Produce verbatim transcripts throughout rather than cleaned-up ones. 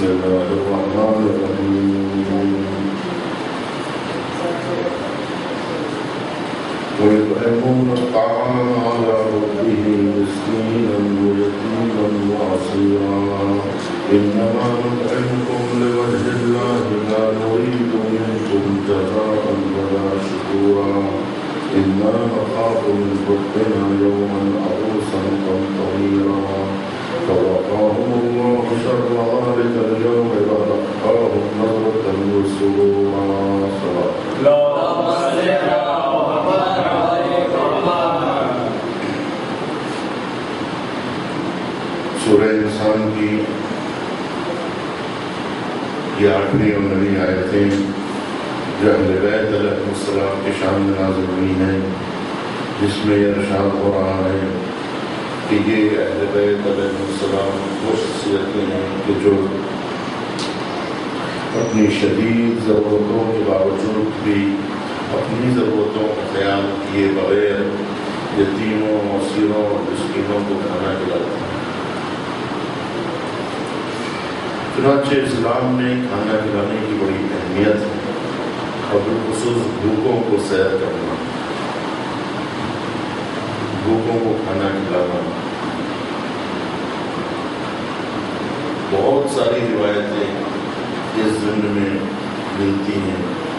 بسم الله الرحمن الرحيم ويطعمون الطعام على حبه مسكينا ويتيما واسيرا انما نطعمكم لوجه الله لا نريد منكم جزاء ولا شكورا انا نخاف من ربنا يوما عبوسا قمطريرا فوقاهم الله شر ذلك اليوم ولقاهم نظرة وسرورا سورہ انسان کی یہ آٹھویں اور نویں آیتیں جو اہل بیت علیہ السلام کی شان میں نازل ہوئی ہیں، جس میں یہ ارشاد ہو رہا ہے کہ یہ اہل بیت علیہ السلام وہ شخصیتیں ہیں کہ جو اپنی شدید ضرورتوں کے باوجود بھی اپنی ضرورتوں کا خیال کیے بغیر یتیموں اسیروں اور مسکینوں کو کھانا کھلاتے ہیں۔ چنانچہ اسلام میں کھانا کھلانے کی بڑی اہمیت ہے اور بالخصوص بھوکوں کو سیر کرنا، بھوکوں کو کھانا کھلانا۔ بہت ساری روایتیں اس ضمن میں ملتی ہیں۔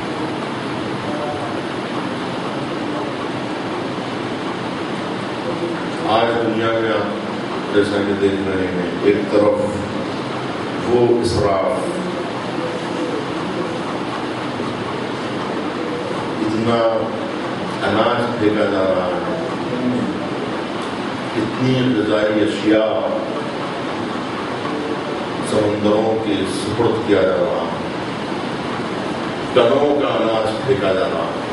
آج دنیا میں آپ جیسا کہ دیکھ رہے ہیں، ایک طرف وہ اسراف، اتنا اناج پھینکا جا رہا ہے، اتنی غذائی اشیاء سمندروں کے سپرد کیا جا رہا ہے، ٹنوں کا اناج پھینکا جا رہا ہے۔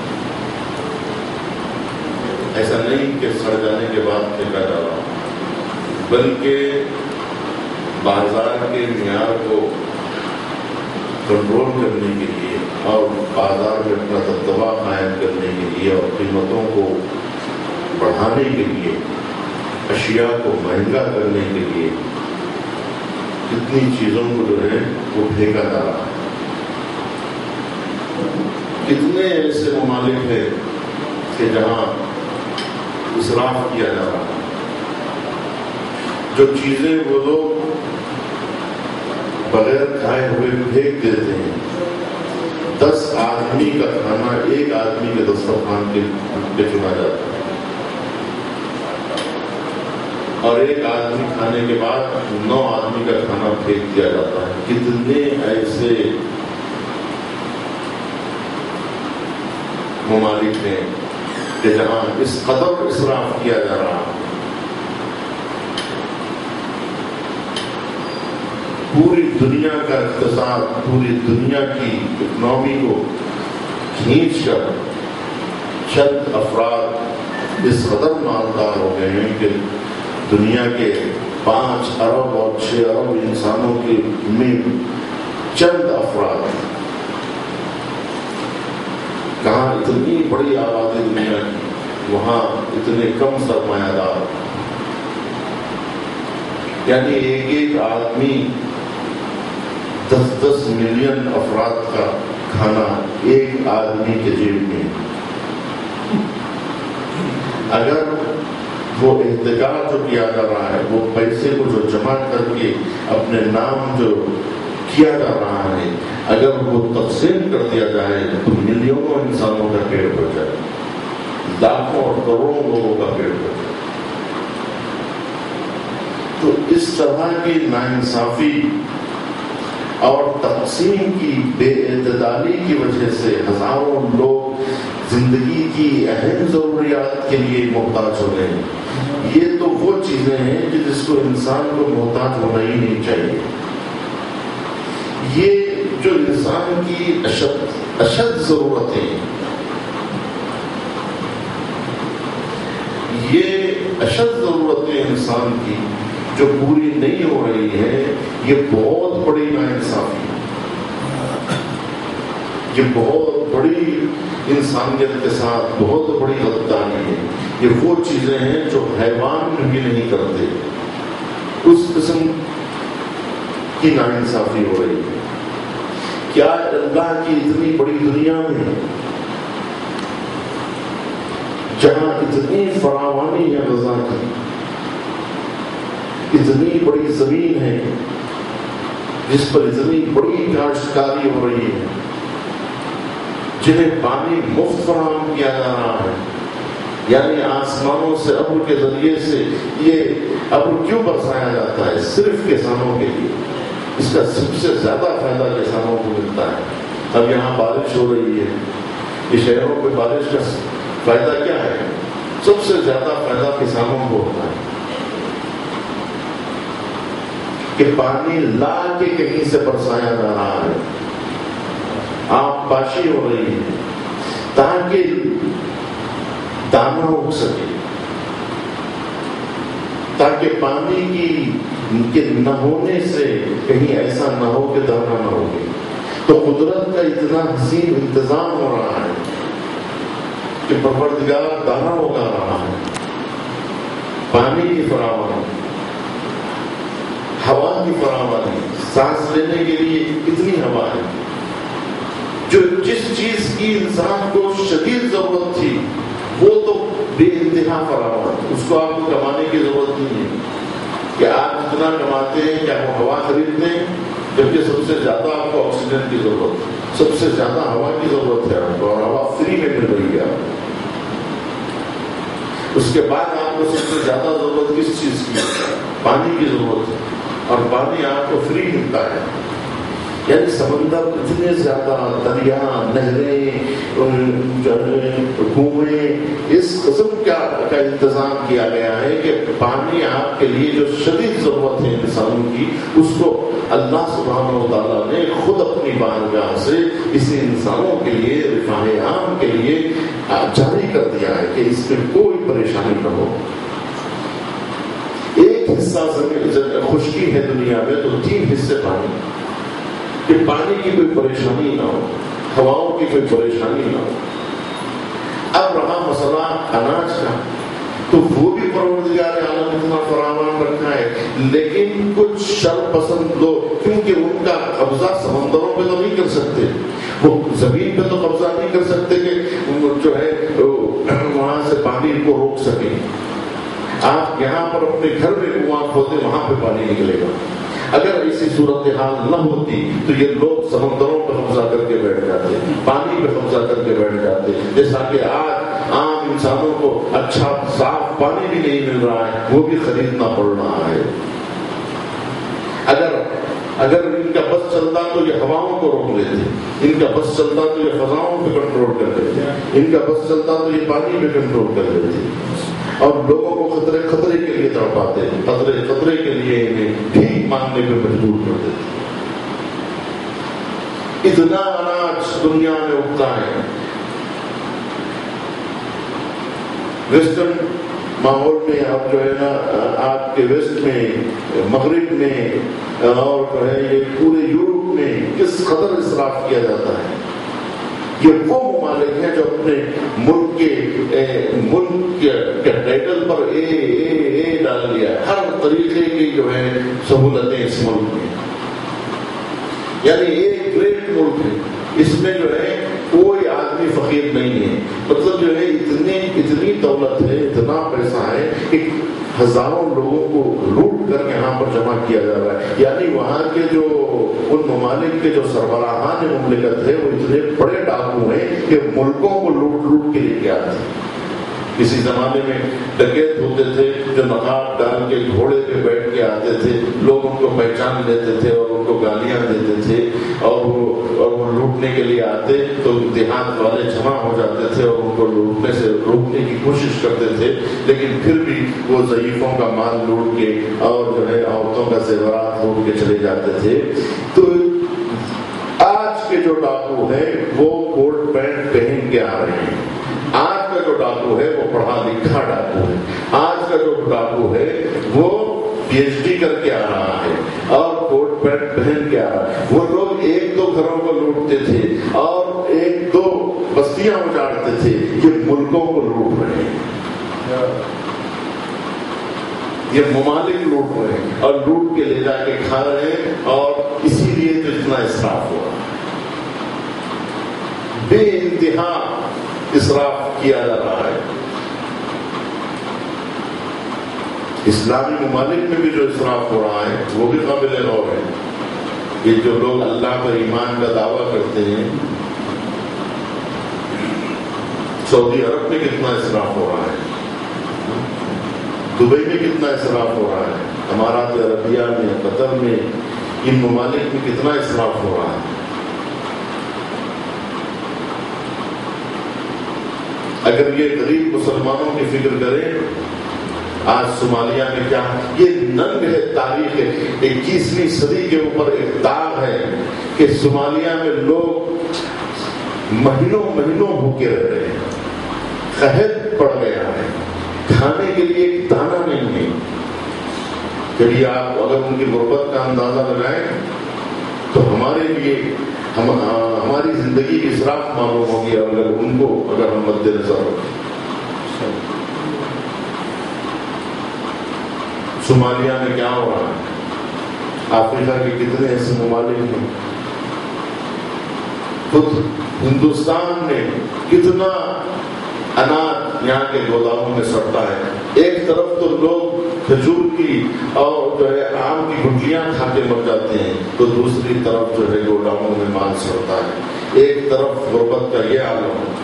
ایسا نہیں کہ سڑ جانے کے بعد پھینکا جا رہا ہے، بلکہ بازار کے معیار کو کنٹرول کرنے کے لیے اور بازار میں اپنا دبدبہ قائم کرنے کے لیے اور قیمتوں کو بڑھانے کے لیے، اشیاء کو مہنگا کرنے کے لیے کتنی چیزوں کو جو ہے وہ پھینکا جا رہا ہے۔ کتنے ایسے ممالک ہیں کہ جہاں اسراف کیا جا رہا ہے، جو چیزیں وہ لوگ بغیر کھائے ہوئے پھینک دیتے ہیں۔ دس آدمی کا کھانا ایک آدمی کے دسترخوان کے چنا جاتا ہے، اور ایک آدمی کھانے کے بعد نو آدمی کا کھانا پھینک دیا جاتا ہے۔ کتنے ایسے ممالک ہیں کہ جہاں اس قدر اسراف کیا جا رہا ہے۔ پوری دنیا کا اقتصاد، پوری دنیا کی اکنامی کو کھینچ کر چند افراد اس قدر مالدار ہو گئے ہیں کہ دنیا کے پانچ ارب اور چھ ارب انسانوں کے میں چند افراد، کہاں اتنی بڑی آبادی دنیا کی، وہاں اتنے کم سرمایہ دار، یعنی ایک ایک آدمی دس دس ملین افراد کا کھانا ایک آدمی کے جیب میں۔ اگر وہ احتکار جو کیا جا رہا ہے، وہ پیسے کو جو جمع کر کے اپنے نام جو کیا جا رہا ہے، اگر وہ تقسیم کر دیا جائے تو ملینوں انسانوں کا پیٹ بھر جائے، لاکھوں اور کروڑوں لوگوں کا پیٹ بھر جائے۔ تو اس طرح کی ناانصافی اور تقسیم کی بے اعتدالی کی وجہ سے ہزاروں لوگ زندگی کی اہم ضروریات کے لیے محتاج ہو گئے ہیں۔ یہ تو وہ چیزیں ہیں کہ جس کو انسان کو محتاج ہونا ہی نہیں چاہیے۔ یہ جو انسان کی اشد اشد ضرورتیں، یہ اشد ضرورتیں انسان کی جو پوری نہیں ہو رہی ہے، یہ بہت بڑی ناانصافی ہے، یہ بہت بڑی انسانیت کے ساتھ بہت بڑی غداری ہے۔ یہ وہ چیزیں ہیں جو حیوان بھی نہیں کرتے۔ اس قسم کی ناانصافی ہو رہی ہے؟ کیا اللہ کی اتنی بڑی دنیا میں جہاں اتنی فراوانی ہے غذا کی، اتنی بڑی زمین ہے جس پر اتنی بڑی کاشتکاری ہو رہی ہے، جنہیں پانی مفت فراہم کیا جا رہا ہے، یعنی آسمانوں سے ابر کے ذریعے سے یہ ابر کیوں برسایا جاتا ہے؟ صرف کسانوں کے لیے۔ اس کا سب سے زیادہ فائدہ کسانوں کو ملتا ہے۔ اب یہاں بارش ہو رہی ہے، یہ شہروں پہ بارش کا فائدہ کیا ہے؟ سب سے زیادہ فائدہ کسانوں کو ہوتا ہے کہ پانی لا کے کہیں سے برسایا جا رہا ہے، آپ پاشی ہو رہی ہے تاکہ دانا اگ سکے، تاکہ پانی کی کے نہ ہونے سے کہیں ایسا نہ ہو کہ دانا نہ ہوگی۔ تو قدرت کا اتنا حسین انتظام ہو رہا ہے کہ پروردگار دانا اگا رہا ہے، پانی کی فراوانی، ہوا کی فراوانی، سانس لینے کے لیے کتنی ہوا ہے، جو جس چیز کی انسان کو شدید ضرورت تھی وہ تو بے انتہا فراوان، اس کو آپ کو کمانے کی ضرورت نہیں ہے کہ آپ جتنا کماتے ہیں کہ آپ ہوا خریدتے ہیں، جبکہ سب سے زیادہ آپ کو آکسیجن کی ضرورت ہے، سب سے زیادہ ہوا کی ضرورت ہے آپ کو، اور ہوا فری میں مل رہی ہے آپ کو۔ اس کے بعد آپ کو سب سے زیادہ ضرورت کس چیز کی؟ پانی کی ضرورت ہے، اور پانی آپ کو فری ملتا ہے۔ یعنی سمندر اتنے زیادہ، دریا، نہریں، کنویں، اس قسم کا کا انتظام کیا گیا ہے کہ پانی آپ کے لیے جو شدید ضرورت ہے انسانوں کی، اس کو اللہ سبحانہ و تعالیٰ نے خود اپنی بارگاہ سے اسے انسانوں کے لیے، رفاہ عام کے لیے جاری کر دیا ہے کہ اس میں کوئی پریشانی نہ ہو۔ ایک حصہ زمین خشکی ہے دنیا میں تو تین حصے پانی، کہ پانی کی کوئی پریشانی نہ ہو، ہواؤں کی کوئی پریشانی نہ ہو۔ اب رہا مسئلہ اناج کا، تو وہ بھی پروردگار عالم اتنا فراوان رکھا ہے، لیکن کچھ شر پسند لوگ، کیونکہ ان کا قبضہ سمندروں پہ تو نہیں کر سکتے، وہ زمین پہ تو قبضہ نہیں کر سکتے کہ جو ہے وہاں سے پانی کو روک سکیں۔ آپ یہاں پر اپنے گھر میں کنواں کھودے، وہاں پہ پانی نکلے گا۔ اگر ایسی صورتحال نہ ہوتی تو یہ لوگ سمندروں پہ قبضہ کر کے بیٹھ جاتے، پانی پہ قبضہ کر کے بیٹھ جاتے، جیسا کہ آج عام انسانوں کو اچھا صاف پانی بھی نہیں مل رہا ہے، وہ بھی خریدنا پڑ رہا ہے۔ اگر اگر ان کا بس چلتا تو یہ ہواؤں کو روک لیتے، ان کا بس چلتا تو یہ فضاؤں پہ کنٹرول کر لیتے، ان کا بس چلتا تو یہ پانی پہ کنٹرول کر لیتے، اور لوگوں کو خطرے خطرے کے لیے تڑپاتے، خطرے خطرے کے لیے انہیں ٹھیک ماننے پہ مجبور کر دیتے۔ اتنا اناج دنیا میں اگتا ہے، ویسٹرن ماحول میں اب جو ہے نا آپ کے ویسٹ میں، مغرب میں، اور جو ہے یہ پورے یورپ میں کس قدر اسراف کیا جاتا ہے۔ یہ وہ ممالک ہیں جو اپنے ملک کے ملک کے ٹائٹل پر اے اے اے ڈال دیا ہے، ہر طریقے کی جو ہے سہولتیں اس ملک میں، یعنی ایک گریٹ ملک ہے، اس میں جو ہے کوئی آدمی فقیر نہیں ہے، مطلب جو ہے اتنی اتنی دولت ہے، اتنا پیسہ ہے کہ ہزاروں لوگوں کو لوٹ کر یہاں پر جمع کیا جا رہا ہے۔ یعنی وہاں کے جو ان ممالک کے جو سربراہان مملکت ہے وہ اتنے بڑے ڈاکو ہیں کہ ملکوں کو لوٹ لوٹ کے لے کے آتے ہیں۔ کسی زمانے میں ڈکیت ہوتے تھے جو نقاب ڈال کے گھوڑے پہ بیٹھ کے آتے تھے، لوگ ان کو پہچان لیتے تھے اور ان کو گالیاں دیتے تھے، اور وہ اور وہ لوٹنے کے لیے آتے تو دیہات والے جمع ہو جاتے تھے اور ان کو لوٹنے سے روکنے کی کوشش کرتے تھے، لیکن پھر بھی وہ ضعیفوں کا مال لوٹ کے اور جو ہے عورتوں کا زیورات لوٹ کے چلے جاتے تھے۔ تو آج کے جو ڈاکو ہیں وہ کوٹ پینٹ پہن کے آ رہے ہیں، آج کا جو ڈاکو ہے وہ پڑھا لکھا ڈاکو ہے، آج کا جو ڈاکو ہے وہ پی ایچ ڈی کر کے آ رہا ہے اور کوٹ پینٹ پہن کے آ رہا ہے۔ وہ لوگ ایک دو گھروں کو لوٹتے تھے اور ایک دو بستیاں اجاڑتے تھے، یہ ملکوں کو لوٹ رہے ہیں۔ یہ ممالک لوٹ رہے ہیں اور لوٹ کے لے جا کے کھا رہے ہیں، اور اسی لیے تو اتنا اسراف ہوا، بے انتہا اسراف کیا جا رہا ہے۔ اسلامی ممالک میں بھی جو اسراف ہو رہا ہے وہ بھی قابل غور ہے۔ یہ جو لوگ اللہ پر ایمان کا دعویٰ کرتے ہیں، سعودی عرب میں کتنا اسراف ہو رہا ہے، دبئی میں کتنا اسراف ہو رہا ہے، امارات عربیہ میں، قطر میں، ان ممالک میں کتنا اسراف ہو رہا ہے۔ اگر یہ غریب مسلمانوں کی فکر کریں، آج صومالیہ میں کیا، یہ ننگ ہے، تاریخ ہے، اکیسویں صدی کے اوپر ایک داغ ہے کہ صومالیہ میں لوگ مہینوں مہینوں بھوکے رہ رہے ہیں، قحط پڑ گیا ہے، کھانے کے لیے ایک دانہ نہیں ہے۔ کبھی آپ اگر ان کی غربت کا اندازہ لگائیں تو ہمارے لیے ہم ہماری زندگی کی اسراف معلوم ہوگی اگر ان کو اگر ہم مد نظر رکھیں۔ صومالیہ میں کیا ہو رہا ہے، افریقہ کے کتنے ایسے ممالک ہیں، خود ہندوستان میں کتنا اناج یہاں کے گوداموں میں سڑتا ہے۔ ایک طرف تو لوگ کھجور کی اور جو ہے آم کی گٹلیاں کھا کے مر جاتے ہیں، تو دوسری طرف جو ہے گوداموں میں مال سڑتا ہے۔ ایک طرف غربت کا یہ عالم ہے۔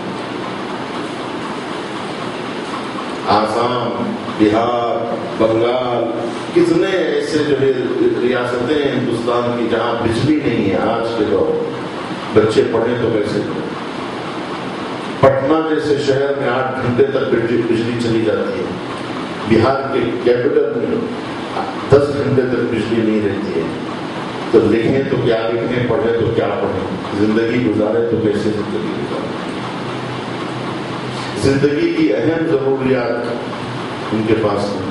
آسام، بہار، بنگال، کتنے ایسے جو ہے ریاستیں ہیں ہندوستان کی جہاں بجلی نہیں ہے آج کے دور، بچے پڑھیں تو کیسے پڑھیں۔ پٹنہ جیسے شہر میں آٹھ گھنٹے تک بجلی چلی جاتی ہے، بہار کے کیپٹل میں دس گھنٹے تک بجلی نہیں رہتی ہے۔ تو لکھیں تو کیا لکھیں، پڑھیں تو کیا پڑھیں، زندگی گزارے تو کیسے زندگی گزارے۔ زندگی کی اہم ضروریات ان کے پاس نہیں۔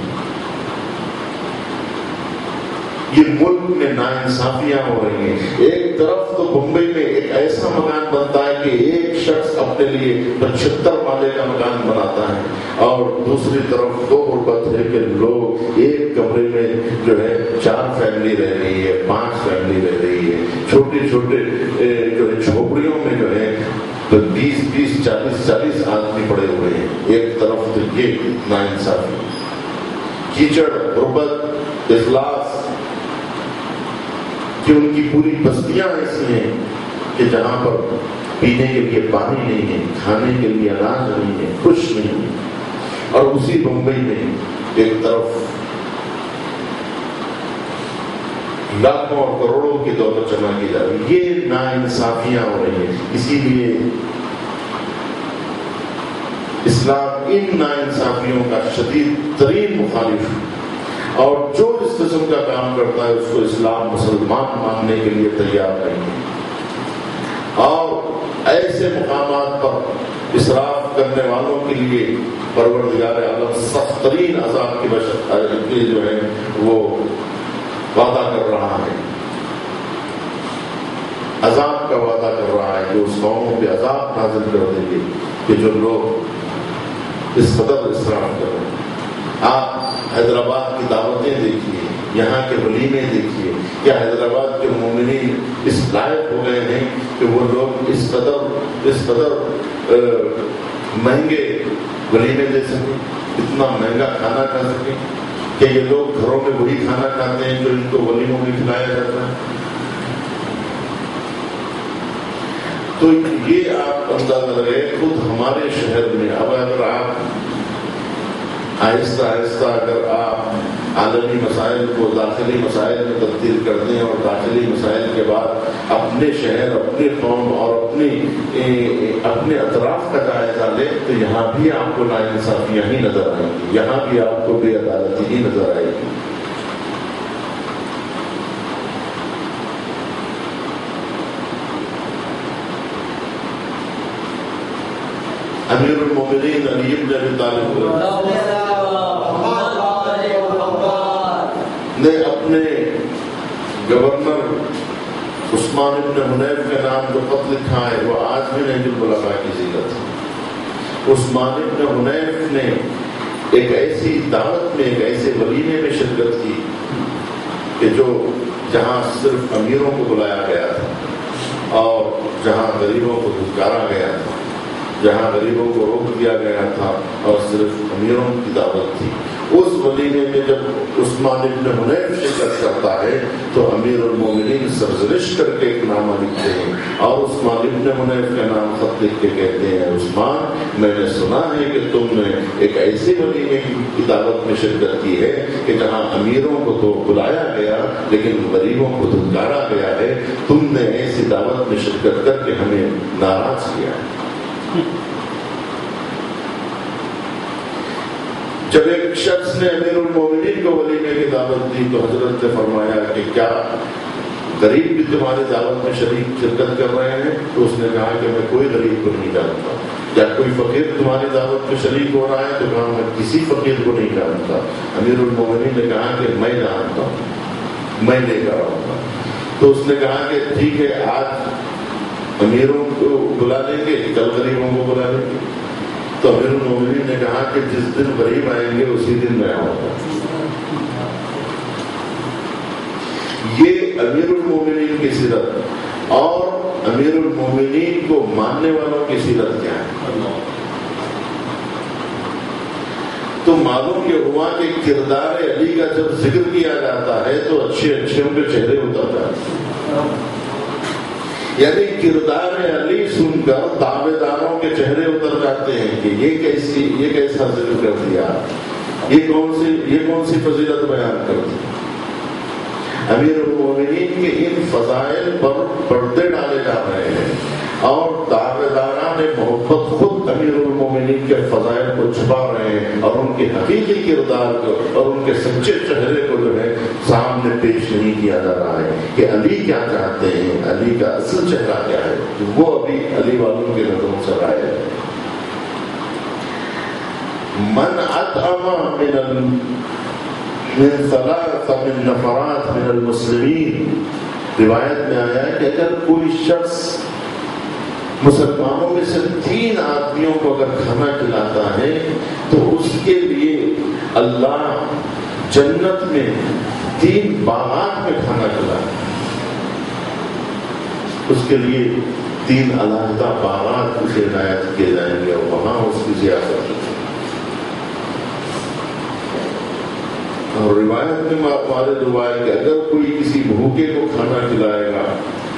یہ ملک میں ناانصافیاں ہو رہی ہیں۔ ایک طرف تو بمبئی میں ایک ایسا مکان بنتا ہے کہ ایک شخص اپنے لیے پچہتر مالے کا مکان بناتا ہے، اور دوسری طرف تو غربت ہے کہ لوگ ایک کمرے میں جو ہے چار فیملی رہ رہی ہے، پانچ فیملی رہ رہی ہے، چھوٹے چھوٹے جو ہے جھوپڑیوں میں جو ہے تو بیس بیس چالیس چالیس آدمی پڑے ہوئے ہیں۔ ایک طرف تو یہ ناانصافی، کیچڑ، غربت، افلاس، کہ ان کی پوری بستیاں ایسی ہیں کہ جہاں پر پینے کے لیے پانی نہیں ہے، کھانے کے لیے اناج نہیں ہے، کچھ نہیں ہے۔ اور اسی بمبئی میں ایک طرف لاکھوں اور کروڑوں کی دولت جمع کی جا رہی ہے۔ یہ ناانصافیاں ہو رہی ہیں۔ اسی لیے اسلام ان ناانصافیوں کا شدید ترین مخالف ہے، اور جو اس قسم کا کام کرتا ہے اس کو اسلام مسلمان ماننے کے لیے تیار نہیں ہے۔ اور ایسے مقامات پر اسراف کرنے والوں کے لیے پروردگار عالم سخت ترین عذاب کی بشر جو ہے وہ وعدہ کر رہا ہے، عذاب کا وعدہ کر رہا ہے کہ اس قوموں پہ عذاب نازل کر دیں گے کہ جو لوگ اس قدر اسراف کر رہے ہیں۔ آپ حیدرآباد کی دعوتیں دیکھیے، یہاں کے ولیمے دیکھیے، کیا حیدرآباد کے مومنین اس لائق ہو گئے ہیں کہ وہ لوگ اس قدر اس قدر مہنگے ولیمے دے سکیں، اتنا مہنگا کھانا کھا سکیں کہ یہ لوگ گھروں میں وہی کھانا کھاتے ہیں جو ان کو ولیموں میں کھلایا جاتا ہے۔ تو یہ آپ اندازہ لگائیں، خود ہمارے شہر میں اب اگر آپ آہستہ آہستہ اگر آپ عالمی مسائل کو داخلی مسائل میں تبدیل کرتے ہیں، اور داخلی مسائل کے بعد اپنے شہر، اپنے قوم اور اپنی اپنے اطراف کا جائزہ لیں، تو یہاں بھی آپ کو ناانصافیاں ہی نظر آئیں گی، یہاں بھی آپ کو بے عدالتی ہی نظر آئے گی۔ امیر المومنین علی بن ابی طالب نے اپنے گورنر عثمان ابن حنیف کے نام جو خط لکھا ہے وہ آج بھی نہج البلاغاء کی زینت ہے۔ عثمان ابن حنیف نے ایک ایسی دعوت میں، ایک ایسے ولیمے میں جہاں صرف امیروں کو بلایا گیا تھا اور جہاں غریبوں کو دھتکارا گیا تھا، جہاں غریبوں کو روک دیا گیا تھا اور صرف امیروں کی دعوت تھی، اس ولیمے میں جب عثمان ابن حنیف شرکت کرتا ہے تو امیر المومنین سرزنش کر کے ایک نامہ لکھتے ہیں اور عثمان ابن حنیف کا نام خط لکھ کے کہتے ہیں عثمان میں نے سنا ہے کہ تم نے ایک ایسے ولیمے کی دعوت میں شرکت کی ہے کہ جہاں امیروں کو تو بلایا گیا لیکن غریبوں کو دھتکارا گیا ہے، تم نے ایسی دعوت میں شرکت کر کے ہمیں ناراض کیا ہے۔ جب ایک شخص نے امیر المومنین کو ولیمے کی دعوت دی تو حضرت نے فرمایا کہ کیا غریب بھی تمہاری دعوت میں شریک شرکت کر رہے ہیں؟ تو اس نے کہا کہ میں کوئی غریب کو نہیں جانتا۔ کیا کوئی فقیر تمہاری دعوت میں شریک ہو رہا ہے؟ تو کہا میں کسی فقیر کو نہیں جانتا۔ امیر المومنین نے کہا کہ میں جانتا ہوں، میں لے کر آؤں گا۔ تو اس نے کہا کہ ٹھیک ہے، آج امیروں کو بلا لیں گے، کل غریبوں کو بلا لیں گے۔ تو امیر المومنین نے کہا کہ جس دن غریب آئیں گے اسی دن میں آؤں گا۔ یہ امیر المومنین کی سیرت اور امیر المومنین کو ماننے والوں کی سیرت کیا ہے؟ تو معلوم یہ ہوا کہ کردار علی کا جب ذکر کیا جاتا ہے تو اچھے اچھے ان کے چہرے اتر جاتے ہیں، یعنی کردار علی سن کر دعوے داروں کے چہرے اتر جاتے ہیں کہ یہ کیسی یہ کیسا ذکر کر دیا، یہ کون سی یہ کون سی فضیلت بیان کر دی۔ امیر المومنین کے ان فضائل پر پردے ڈالے جا رہے ہیں اور دعوے داران محبت خود امیر المومنین کے فضائل کو چھپا رہے ہیں اور ان کے حقیقی کردار کو اور ان کے سچے چہرے کو جو ہے سامنے پیش نہیں کیا جا رہا ہے کہ علی کیا چاہتے ہیں، علی کا اصل چہرہ کیا ہے، وہ ابھی علی والوں کے نظروں سے رائے ہے۔ من اطعم من من ثلاث من نفرات من المسلمین، روایت میں آیا ہے کہ اگر کوئی شخص مسلمانوں میں سے تین آدمیوں کو اگر کھانا کھلاتا ہے تو اس کے لیے اللہ جنت میں تین باغات میں کھانا کھلاتا ہے، اس کے لیے تین علیحدہ باغات اسے عنایت کیے جائیں گے اور وہاں اس کی ضیافت۔ اور روایت میں وارد ہوا ہے کہ اگر کوئی کسی بھوکے کو کھانا کھلائے گا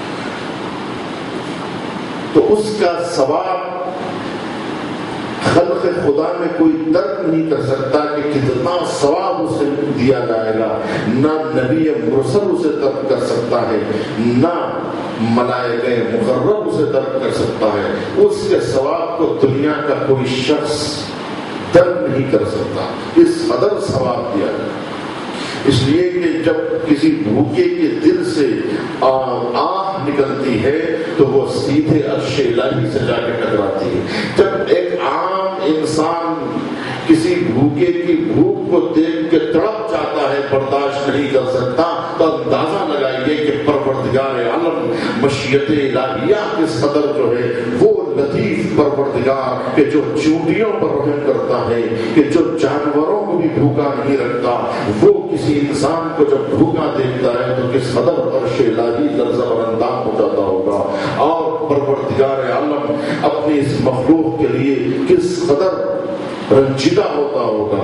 تو اس کا ثواب خلق خدا میں کوئی درک نہیں کر سکتا کہ کتنا ثواب اسے دیا جائے گا، نہ نبی مرسل اسے درک کر سکتا ہے، نہ ملائکہ مقرب اسے درک کر سکتا ہے۔ اس کے ثواب کو دنیا کا کوئی شخص درک نہیں کر سکتا، اس قدر ثواب دیا جائے۔ اس لیے کہ جب کسی بھوکے کے دل سے آہ نکلتی ہے تو وہ سیدھے عرش الہی سے جا کے ٹکراتی ہے۔ جب ایک عام انسان کسی بھوکے کی بھوک کو دیکھ کے تڑپ جاتا ہے، برداشت نہیں کر سکتا، تو اندازہ لگائیے کہ پروردگار عالم مشیت الہیہ کس قدر جو ہے وہ لطیف پروردگار کہ جو چونٹیوں پر رحم کرتا ہے، کہ جو جانوروں کو بھی بھوکا نہیں رکھتا، وہ کسی انسان کو جب بھوکا دیکھتا ہے تو کس قدر عرش الہی لرزہ اور اندام ہو جاتا ہوگا، اور پروردگار عالم اپنی اس مخلوق کے لیے کس قدر رنجیدہ ہوتا ہوگا۔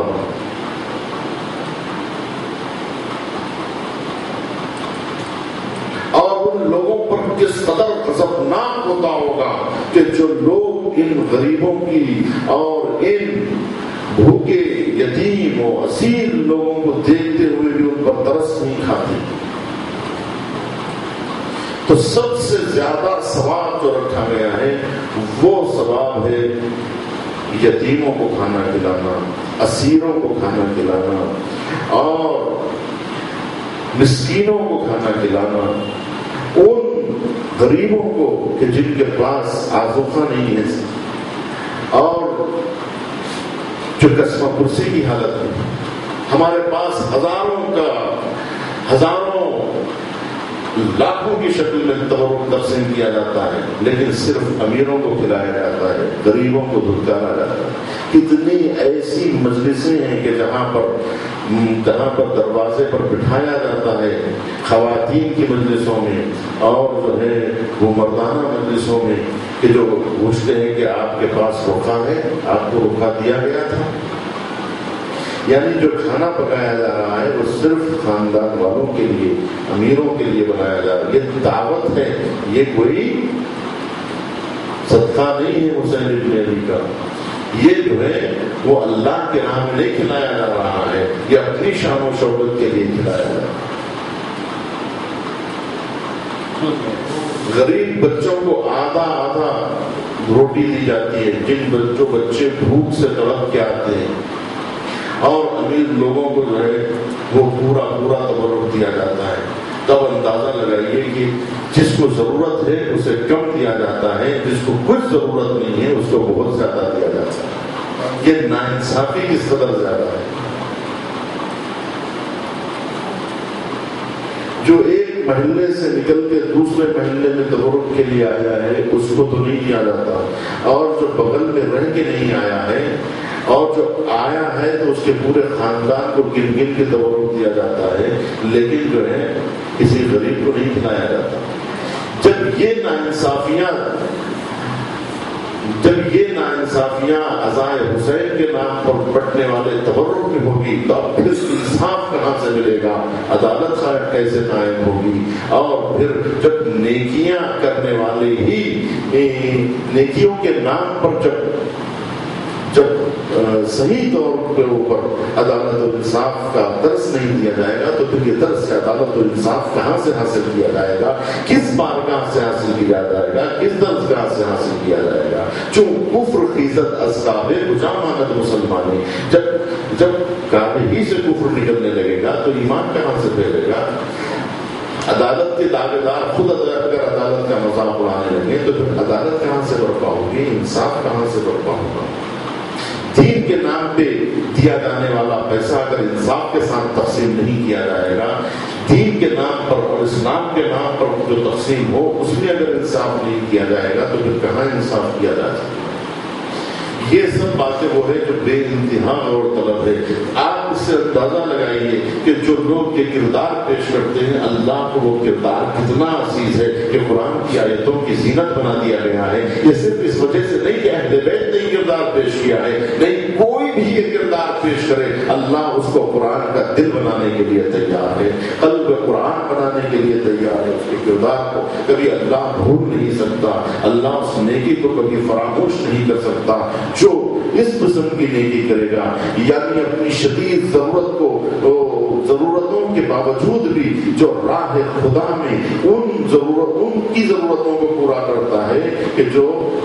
اور ان لوگوں پر کس قدر غضبناک ہوتا ہوگا کہ جو لوگ ان غریبوں کی اور ان بھوکے یتیم و اسیر لوگوں کو دیکھتے ہوئے بھی ان پر ترس نہیں کھاتے۔ تو سب سے زیادہ ثواب جو رکھا گیا ہے وہ ثواب ہے یتیموں کو کھانا کھلانا، اسیروں کو کھانا کھلانا اور مسکینوں کو کھانا کھلانا، ان غریبوں کو کہ جن کے پاس آذوقہ نہیں ہے اور جو قسمہ پرسی کی حالت ہے۔ ہمارے پاس ہزاروں کا ہزاروں لاکھوں کی شکل میں تبرک تقسیم کیا جاتا ہے، لیکن صرف امیروں کو کھلایا جاتا ہے، غریبوں کو دھتکارا جاتا ہے۔ کتنی ایسی مجلسیں ہیں کہ جہاں پر جہاں پر دروازے پر بٹھایا جاتا ہے خواتین کی مجلسوں میں اور جو ہے وہ مردانہ مجلسوں میں کہ جو پوچھتے ہیں کہ آپ کے پاس رخا ہے، آپ کو رخا دیا گیا تھا. یعنی جو کھانا پکایا جا رہا ہے وہ صرف خاندان والوں کے لیے، امیروں کے لیے بنایا جا رہا ہے. یہ دعوت ہے، یہ کوئی صدقہ نہیں ہے حسین ابن علی کا. یہ جو ہے وہ اللہ کے راہ میں نہیں کھلایا جا رہا ہے، یہ اپنی شان و شوکت کے لیے کھلایا جا رہا ہے. غریب بچوں کو آدھا آدھا روٹی دی جاتی ہے، جن بچوں بچے بھوک سے تڑپ کے آتے ہیں، اور امیر لوگوں کو جو ہے وہ پورا پورا تبرک دیا جاتا ہے. تب اندازہ لگائیے کہ جس کو ضرورت ہے اسے کم دیا جاتا ہے، جس کو کچھ ضرورت نہیں ہے اس کو بہت زیادہ دیا جاتا ہے. یہ ناانصافی کس قدر زیادہ ہے. جو ایک محلے سے نکل کے دوسرے محلے میں تبرک کے لیے آیا ہے اس کو تو نہیں دیا جاتا، اور جو بغل میں رہ کے نہیں آیا ہے اور جو آیا ہے تو اس کے پورے خاندان کو گن گن کے تبرک دیا جاتا ہے، لیکن جو ہے کسی غریب کو نہیں کھلایا جاتا. جب یہ ناانصافیاں جب یہ ناانصافیاں عزائے حسین کے نام پر بٹنے والے تبرک میں ہوگی تو اب پھر انصاف کہاں سے ملے گا، عدالت کیسے قائم ہوگی؟ اور پھر جب نیکیاں کرنے والے ہی نیکیوں کے نام پر جب جب صحیح طور کے اوپر عدالت و انصاف کا درس نہیں دیا جائے گا تو پھر یہ درس عدالت و انصاف کہاں سے حاصل کیا جائے گا؟ کس بارگاہ سے حاصل کیا جائے گا؟ کس درسگاہ سے حاصل کیا جائے گا؟ چون کفر خیزت اسباب کجا ماند مسلمانی. جب جب کعبے ہی سے کفر نکلنے لگے گا تو ایمان کہاں سے پھیلے گا؟ عدالت کے دعوے دار خود اگر عدالت کا مذاق اڑانے لگے تو پھر عدالت کہاں سے برپا ہوگی؟ انصاف کہاں سے برپا ہوگا؟ دین کے نام پہ دیا جانے والا پیسہ اگر انصاف کے ساتھ تقسیم نہیں کیا جائے گا، دین کے نام پر اور اسلام کے نام پر جو تقسیم ہو اس میں اگر انصاف نہیں کیا جائے گا تو پھر کہاں انصاف کیا جا سکتا ہے؟ یہ سب باتیں وہ ہے جو بے انتہا اور طلب ہے. آپ اس سے اندازہ لگائیے کہ جو لوگ یہ کردار پیش کرتے ہیں اللہ کو وہ کردار کتنا عزیز ہے کہ قرآن کی آیتوں کی زینت بنا دیا گیا ہے. یہ صرف اس وجہ سے نہیں کہ اہل بیت نے کردار پیش کیا ہے، نہیں، کوئی بھی یہ کردار پیش کرے اللہ اس کو قرآن کا دل بنانے کے لیے تیار ہے، قلب قرآن بنانے کے لیے تیار ہے. اس کے کردار کو کبھی اللہ بھول نہیں سکتا، اللہ اس نیکی کو کبھی فراموش نہیں کر سکتا. جو اس قسم کی نیکی کرے گا، یعنی اپنی شدید ضرورت کو ضرورتوں کے باوجود بھی جو راہ خدا میں ان ضرورت ان کی ضرورتوں کو پورا کرتا ہے کہ جو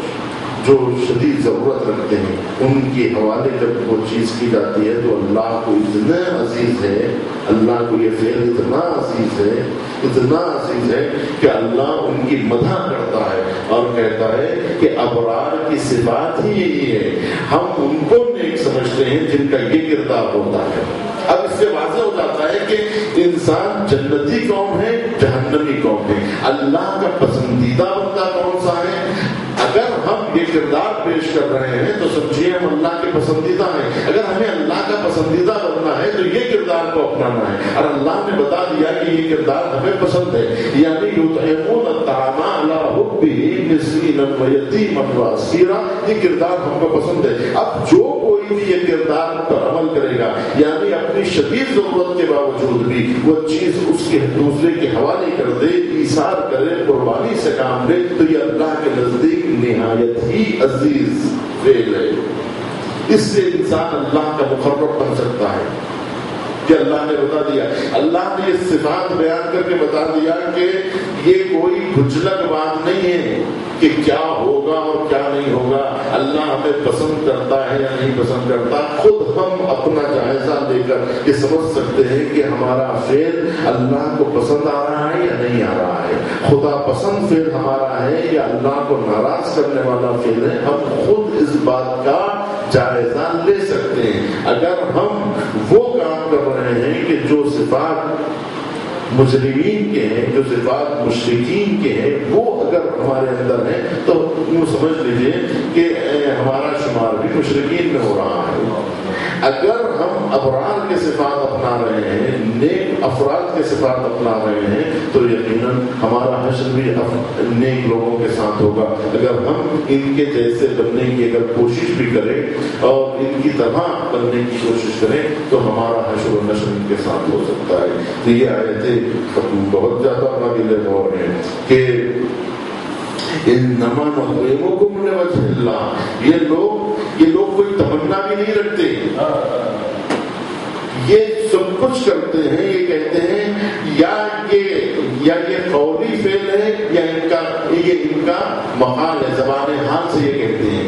جو شدید ضرورت رکھتے ہیں ان کے حوالے جب وہ چیز کی جاتی ہے تو اللہ کو اتنا عزیز ہے، اللہ کو یہ فعل اتنا عزیز ہے اتنا عزیز ہے کہ اللہ ان کی مدح کرتا ہے اور کہتا ہے کہ ابرار کی صفات ہی یہی ہے، ہم ان کو نیک سمجھتے ہیں جن کا یہ کردار ہوتا ہے. اب اس سے واضح ہو جاتا ہے کہ انسان جنتی قوم ہے، جہنمی قوم ہے. اللہ کا پسندیدہ بندہ کون سا ہے؟ اگر ہم یہ کردار پیش کر رہے ہیں تو سمجھیے ہم اللہ کے پسندیدہ ہیں. اگر ہمیں اللہ کا پسندیدہ بننا ہے تو یہ کردار کو اپنانا ہے، اور اللہ نے بتا دیا کہ یہ کردار ہمیں پسند ہے. یعنی یطعمون الطعام علی حبہ مسکینا ویتیما واسیرا، یہ کردار ہم کو پسند ہے. اب جو کوئی بھی یہ کردار پر عمل کرے گا، یعنی اپنی شدید ضرورت کے باوجود بھی وہ چیز اس کے دوسرے کے حوالے کر دے، ایثار کرے، قربانی سے کام لے، تو یہ اللہ کے نزدیک نہایت ہی عزیز فعل ہے. اس سے انسان اللہ کا مقرب بن سکتا ہے کہ اللہ نے بتا دیا، اللہ نے یہ صفات بیان کر کے بتا دیا کہ یہ کوئی گھچلک بات نہیں ہے کہ کیا ہوگا اور کیا نہیں ہوگا، اللہ ہمیں پسند کرتا ہے یا نہیں پسند کرتا. خود ہم اپنا جائزہ لے کر یہ سمجھ سکتے ہیں کہ ہمارا فعل اللہ کو پسند آ رہا ہے یا نہیں آ رہا ہے، خدا پسند فعل ہمارا ہے یا اللہ کو ناراض کرنے والا فعل ہے. ہم خود اس بات کا جائزہ لے سکتے ہیں. اگر ہم وہ کام کر رہے ہیں کہ جو صفات مجرمین کے ہیں، جو صفات مشرکین کے ہیں، وہ اگر ہمارے اندر ہیں تو یوں سمجھ لیجئے کہ ہمارا شمار بھی مشرکین میں ہو رہا ہے۔ اگر ہم ابرار کے صفات اپنا رہے ہیں، نیک افراد کے صفات اپنا رہے ہیں، تو یقیناً ہمارا حشر بھی نیک لوگوں کے ساتھ ہوگا۔ اگر ہم ان کے جیسے بننے کی اگر کوشش بھی کریں اور ان کی طرح بننے کی کوشش کریں تو ہمارا حشر و نشر ان کے ساتھ ہو سکتا ہے۔ تو یہ آیتیں بہت زیادہ قابل غور ہیں کہ انما نطعمکم لوجہ اللہ، یہ لوگ یہ لوگ کوئی تمنا بھی نہیں رکھتے، یہ سب کچھ کرتے ہیں، یہ کہتے ہیں یا یہ یا یہ قولی فعل ہے یا ان کا یہ ان کا مقال ہے، زبان حال سے یہ کہتے ہیں،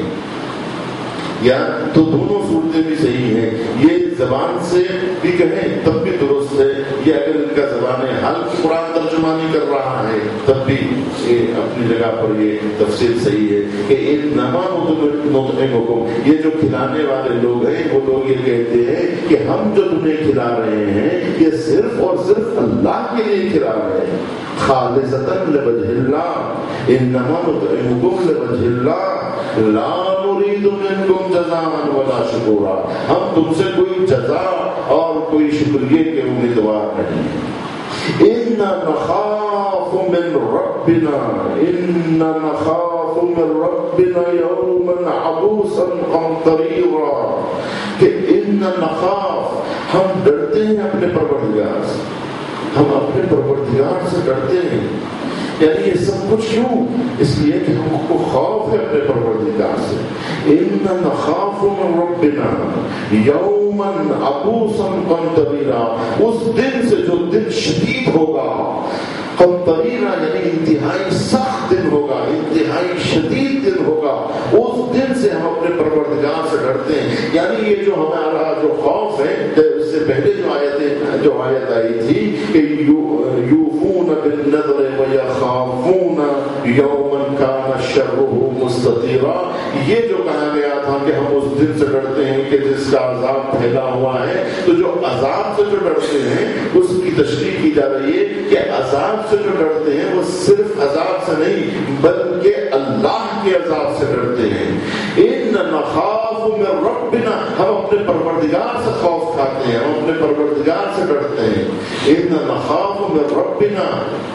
یا تو دونوں صورتیں بھی صحیح ہیں۔ یہ زبان سے بھی کہیں تب بھی درست ہے، یا اگر ان کا زبان حال قرآن ترجمانی کر رہا ہے تب بھی اپنی جگہ پر یہ تفسیر صحیح ہے کہ انما نطعمکم، یہ جو کھلانے والے لوگ ہیں وہ لوگ یہ کہتے ہیں کہ ہم جو تمہیں کھلا رہے ہیں یہ صرف اور صرف اللہ کے لیے کھلا رہے ہیں، خالصۃ لوجہ اللہ، انما نطعمکم لوجہ اللہ لا نريد منكم جزاء ولا شکورا، ہم تم سے کوئی جزا اور کوئی شکریہ کے امیدوار نہیں۔ اِنَّا نَخَافُ مِن رَبِّنَا اِنَّا نَخَافُ مِن رَبِّنَا يَوْمًا عَبُوسًا قَمْطَرِيرًا، کہ اِنَّا نَخَافُ، ہم ڈرتے ہیں اپنے پروردگار سے، ہم اپنے پروردگار سے ڈرتے ہیں۔ یعنی یہ سب کچھ کیوں؟ اس لیے کہ ہم کو خوف ہے اپنے پروردگار سے۔ اِنَّا نَخَافُ مِن رَبِّنَا یَوْمًا عَبُوسًا قَمْطَرِيرًا، اس دن سے جو دن شدید ہوگا، قمطریرا یعنی انتہائی سخت دن ہوگا، انتہائی شدید دن ہوگا، اس دن سے ہم اپنے پروردگار سے ڈرتے ہیں۔ یعنی یہ جو ہمارا جو خوف ہے، اس سے پہلے جو آیتیں جو آیت آئی تھی کہ یوفون بالنذر ویخافون یوما کان شرہ مستطیرا، یہ جو کہا گیا تھا کہ ہم اس دن سے ڈرتے ہیں کہ جس کا عذاب پھیلا ہوا ہے، تو جو عذاب سے جو ڈرتے ہیں اس کی تشریح کی جا رہی ہے کہ عذاب سے جو ڈرتے ہیں وہ صرف عذاب سے نہیں بلکہ اللہ کے عذاب سے ڈرتے ہیں۔ ان نخاف من ربنا، ہم اپنے پروردگار سے خوف کھاتے ہیں، ہم اپنے پروردگار سے ڈرتے ہیں۔ ان نخاف من ربنا،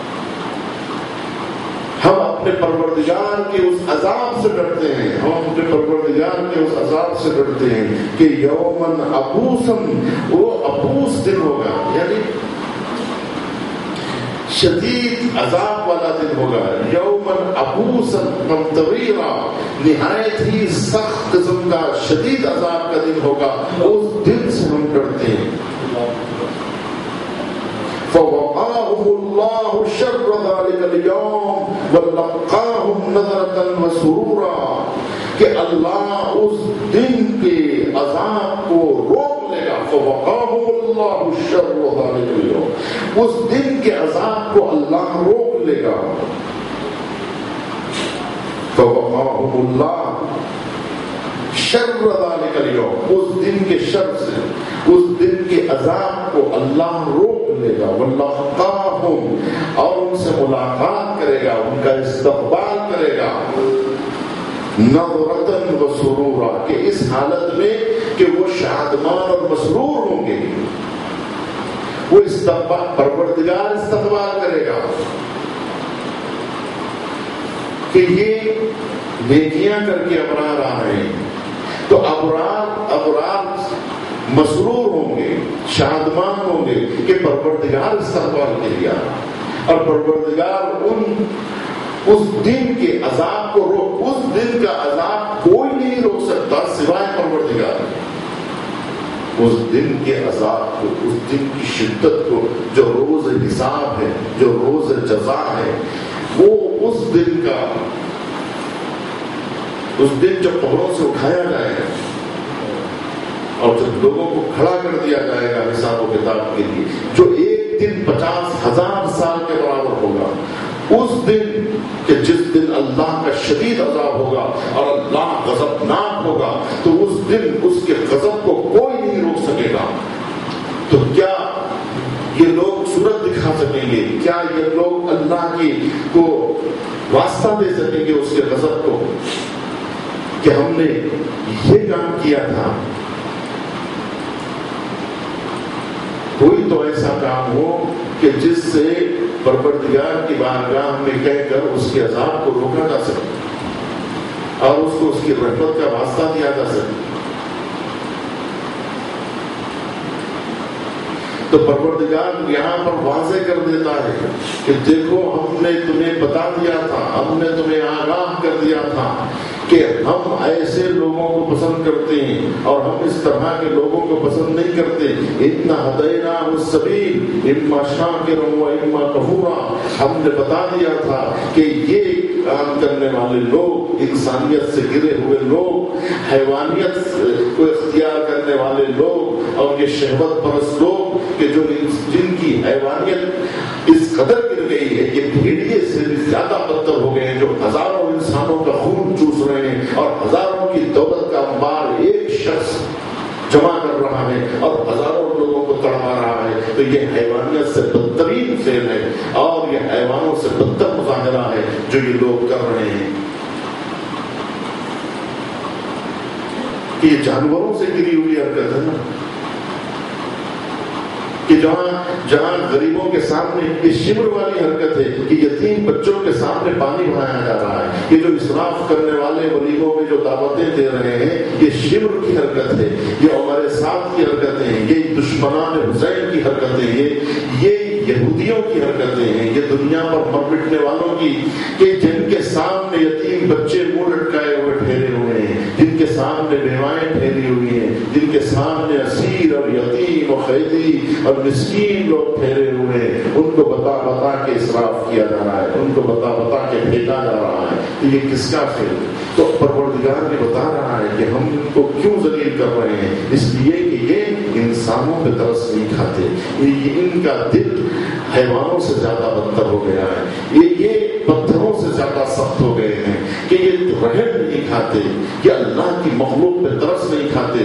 ہم اپنے پروردگار کے اس عذاب سے ڈرتے ہیں، ہم اپنے پروردگار کے اس عذاب سے ڈرتے ہیں کہ یومن عبوسن، وہ عبوس دن ہوگا، یعنی شدید عذاب والا دن ہوگا۔ یومن عبوسن قمطریرا، نہایت ہی سخت قسم کا شدید عذاب کا دن ہوگا، اس دن سے ہم ڈرتے ہیں۔ فَوَقَاهُمُ اللَّهُ شَرَّ ذَلِكَ الْيَوْمِ وَلَقَّاهُمْ نَضْرَةً وَسُرُورًا، کہ اللہ اس دن کے عذاب کو روک لے گا۔ فَوَقَاهُمُ اللَّهُ شَرَّ ذَلِكَ الْيَوْمِ، اس دن کے عذاب کو اللہ روک لے گا۔ فَوَقَاهُمُ اللَّهُ شر ذلك اليوم، اس دن کے شر سے، اس دن کے عذاب کو اللہ روک لے گا۔ وَلَقَّاهُمْ، اور ان سے ملاقات کرے گا، ان کا استقبال کرے گا۔ نَظْرَةً وَسُرُورًا، کہ اس حالت میں کہ وہ شادمان اور مسرور ہوں گے، وہ استقبال، پروردگار استقبال کرے گا کہ یہ نیکیاں کر کے ابرار آ رہے ہیں، تو ابرار ابرار مسرور ہوں گے، شادمان ہوں گے کہ پروردگار استقبال کے لیے، اور پروردگار ان اس دن کے عذاب کو روک، اس دن کا عذاب کوئی نہیں روک سکتا سوائے پروردگار۔ اس دن کے عذاب کو، اس دن کی شدت کو، جو روز حساب ہے، جو روز جزا ہے، وہ اس دن کا، اس دن جب قبروں سے اٹھایا جائے گا اور جب لوگوں کو کھڑا کر دیا جائے گا حساب و کتاب کے لیے، جو ایک دن پچاس ہزار سال کے برابر ہوگا، اس دن کہ جس دن اللہ کا شدید عذاب ہوگا اور اللہ غضبناک ہوگا، تو اس دن اس کے غضب کو کوئی نہیں روک سکے گا۔ تو کیا یہ لوگ صورت دکھا سکیں گے؟ کیا یہ لوگ اللہ کی کو واسطہ دے سکیں گے اس کے غضب کو کہ ہم نے یہ کام کیا تھا؟ کوئی تو ایسا کام ہو کہ جس سے پروردگار کی بارگاہ میں کہہ کر اس کے عذاب کو روکا جا سکے اور اس کو اس کی رحمت کا واسطہ دیا جا سکے. تو پروردگار یہاں پر واضح کر دیتا ہے کہ دیکھو ہم نے تمہیں بتا دیا تھا، ہم نے تمہیں آگاہ کر دیا تھا کہ ہم ایسے لوگوں کو پسند کرتے ہیں اور ہم اس طرح کے لوگوں کو پسند نہیں کرتے. اِنَّا هَدَيْنَاهُ السَّبِيلَ إِمَّا شَاكِرًا وَإِمَّا كَفُورًا. ہم نے بتا دیا تھا کہ یہ کام کرنے والے لوگ، انسانیت سے گرے ہوئے لوگ، حیوانیت کو اختیار کرنے والے لوگ اور یہ شہوت پرست لوگ کہ جو جن کی حیوانیت اس قدر گر گئی ہے، یہ بھیڑیے سے بھی زیادہ بدتر ہو گئے ہیں، جو ہزاروں انسانوں کا خون چوس رہے ہیں اور ہزاروں کی دولت کا انبار ایک شخص جمع کر رہا ہے اور ہزاروں لوگوں کو تڑپا رہا ہے. تو یہ حیوانیت سے بدترین فعل ہے اور یہ حیوانوں سے بدتر مظاہرہ ہے جو یہ لوگ کر رہے ہیں کہ یہ جانوروں سے گری ہوئی حرکت ہے نا، کہ جہاں جہاں غریبوں کے سامنے یہ شمر والی حرکت ہے کہ یتیم بچوں کے سامنے پانی بہایا جا رہا ہے. یہ جو اسراف کرنے والے غریبوں میں جو دعوتیں دے رہے ہیں یہ شمر کی حرکت ہے، یہ عمر سعد کی حرکتیں ہیں، یہ دشمنان حسین کی حرکتیں ہیں، یہ یہ یہودیوں کی حرکتیں ہیں، یہ دنیا پر مر مٹنے والوں کی کہ جن کے سامنے یتیم بچے منہ لٹکائے ہوئے ٹھہرے ہوئے ہیں، جن کے سامنے بیوائیں ٹھہری ہوئی ہیں، جن کے سامنے اسیر اور یتیم اور قیدی اور مسکین لوگ ٹھہرے ہوئے ہیں، ان کو بتا بتا کے اسراف کیا جا رہا ہے، ان کو بتا بتا کے پھینکا جا رہا ہے. تو یہ کس کا فعل ہے؟ تو پروردگار نے بتا رہا ہے کہ ہم ان کو کیوں ذلیل کر رہے ہیں؟ اس لیے کہ یہ انسانوں پہ ترس نہیں کھاتے، یہ ان کا دل حیوانوں سے زیادہ بدتر ہو گیا ہے، یہ یہ پتھروں سے زیادہ سخت ہو گئے ہیں کہ یہ رحم نہیں کھاتے، یہ اللہ کی مخلوق پہ ترس نہیں کھاتے.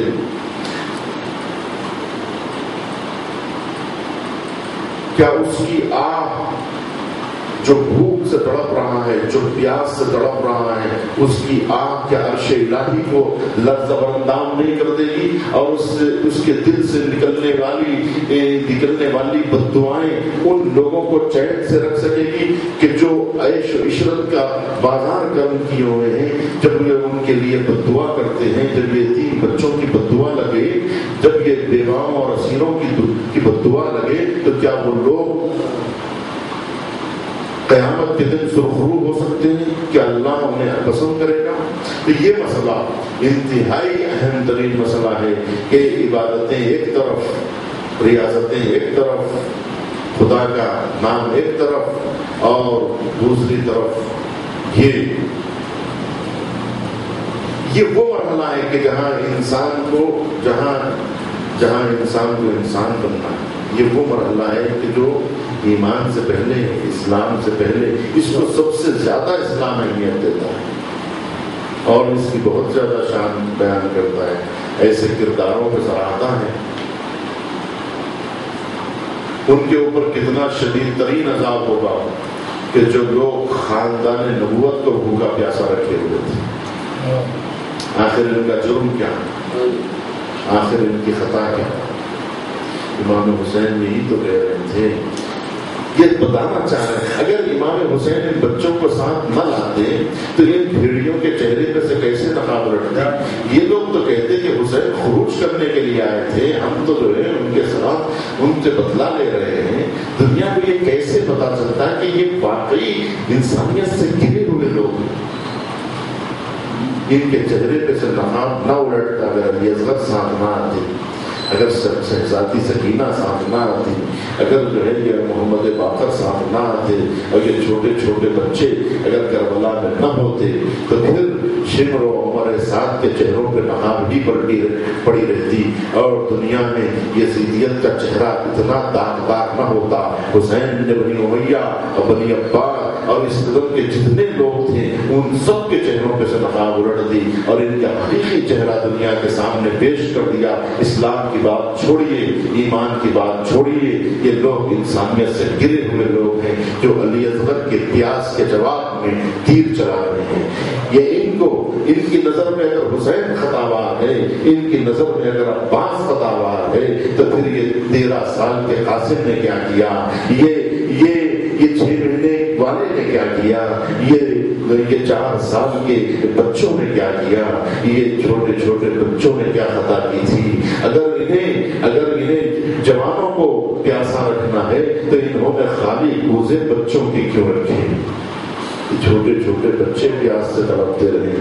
کیا اس کی آہ جو بھوک سے تڑپ رہا ہے، جو پیاس سے تڑپ رہا ہے، اس کی آہ کیا عرش الہی کو لرز و اندام نہیں کر دے گی اور اس سے اس کے دل سے نکلنے والی نکلنے والی بد دعائیں ان لوگوں کو چین سے رکھ سکے گی کہ جو عیش و عشرت کا بازار گرم کیے ہوئے ہیں؟ جب یہ ان کے لیے بد دعا کرتے ہیں، جب یہ تین بچوں کی بد دعا لگے، جب یہ بیواؤں اور اسیروں کی بد دعا لگے، تو کیا وہ لوگ قیامت کے دن سرخرو ہو سکتے ہیں کہ اللہ انہیں پسند کرے گا؟ تو یہ مسئلہ انتہائی اہم ترین مسئلہ ہے کہ عبادتیں ایک طرف، ریاضتیں ایک طرف، خدا کا نام ایک طرف اور دوسری طرف یہ یہ وہ مرحلہ ہے کہ جہاں انسان کو جہاں جہاں انسان کو انسان بننا ہے. یہ وہ مرحلہ ہے کہ جو ایمان سے پہلے، اسلام سے پہلے، اس کو سب سے زیادہ اسلام اہمیت دیتا ہے اور اس کی بہت زیادہ شان بیان کرتا ہے. ایسے کرداروں کو سراہتا ہے، ان کے اوپر کتنا شدید ترین عذاب ہوگا کہ جو لوگ خاندان نبوت کو بھوکا پیاسا رکھے ہوئے تھے. آخر ان کا جرم کیا، آخر ان کی خطا کیا؟ امام حسین یہی تو کہہ رہے تھے، یہ بتانا چاہ رہے ہیں اگر امام حسین ان بچوں کو ساتھ نہ لاتے تو ان بھیڑیوں کے چہرے پہ سے کیسے نقاب رکھتے؟ یہ لوگ تو کہتے کہ حسین خروج کرنے کے لیے آئے تھے، ہم تو جو ہے ان کے ساتھ ان سے بدلہ لے رہے ہیں. دنیا کو یہ کیسے پتا چلتا ہے کہ یہ واقعی انسانیت سے گرے ہوئے لوگ ہیں؟ ان کے چہرے پہ سے نقاب نہ الٹتا اگر یہ عزت ساتھ نہ آتی، اگر شہزادی سکینہ ساتھ نہ آتی، اگر جو ہے یہ محمد باقر ساتھ نہ آتے اور یہ چھوٹے چھوٹے بچے اگر کربلا میں نہ ہوتے، تو پھر شمر و عمر سعد کے چہروں پہ نقاب بھی پلٹی پڑی رہتی اور دنیا میں یزیدیت کا چہرہ اتنا داغدار نہ ہوتا۔ حسین نے بنی امیہ اور بنی عباس اور اس قدر کے جتنے لوگ تھے ان سب کے چہروں پہ سے نقاب الٹ دی اور ان کا حقیقی چہرہ دنیا کے سامنے پیش کر دیا۔ اسلام کی بات چھوڑیے، ایمان کی بات چھوڑیے، یہ لوگ انسانیت سے گرے ہوئے لوگ ہیں جو علی اصغر کے پیاس کے جواب میں تیر چلا رہے ہیں۔ یہ ان کو ان کی نظر میں اگر حسین خطاوار ہے، ان کی نظر میں اگر عباس خطاوار ہے تو پھر یہ تیرہ سال کے قاسم نے کیا کیا، یہ یہ یہ چھ مہینے والے نے کیا کیا، یہ یہ چار سال کے بچوں نے کیا کیا، یہ چھوٹے چھوٹے بچوں نے کیا خطا کی تھی۔ اگر انہیں اگر انہیں جوانوں کو پیاسا رکھنا ہے تو انہوں نے خالی کوزے بچوں کی کیوں رکھے؟ چھوٹے چھوٹے بچے پیاس سے تڑپتے رہے۔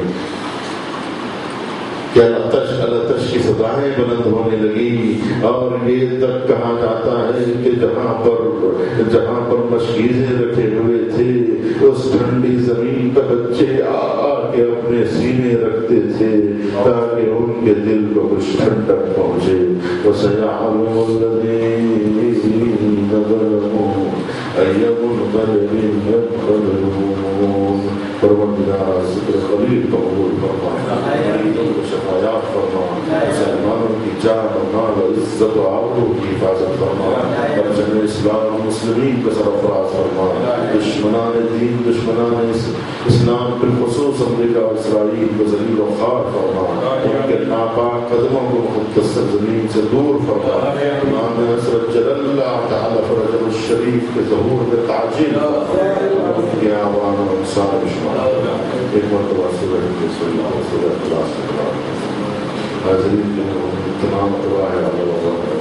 کیا التش التش کی صدایں بلند ہونے لگی اور یہ تک کہا جاتا ہے کہ جہاں پر جہاں پر مشکیزیں رکھے ہوئے تھے اس ٹھنڈی زمین پر بچے آ آ کے اپنے سینے رکھتے تھے تاکہ ان کے دل کو کچھ ٹھنڈک پہنچے۔ وَسَيَعْلَمُ الَّذِينَ ظَلَمُوا أَيَّ مُنقَلِبٍ يَنقَلِبُونَ۔ پروردگار ذکر خلیل قبول فرما، مریضوں کو شفایات فرما، مسلمانوں کی جان و مال و عزت و آبرو کی حفاظت فرما، پرچم اسلام مسلمین کا سرفراز فرما، دشمنان دین دشمنان اسلام بالخصوص امریکہ اور اسرائیل کو ذلیل و خوار فرما، ان کے ناپاک قدموں کو مقدس زمین سے دور فرما۔ امام حضرت جل اللہ تعالی فرج الشریف کے ظہور میں تعجیل فرما، یا عوام و انسان شما ایک مرتبہ سے بیٹھ کے صلی اللہ علیہ وسلم حاضرین کے تمام اتباع اللہ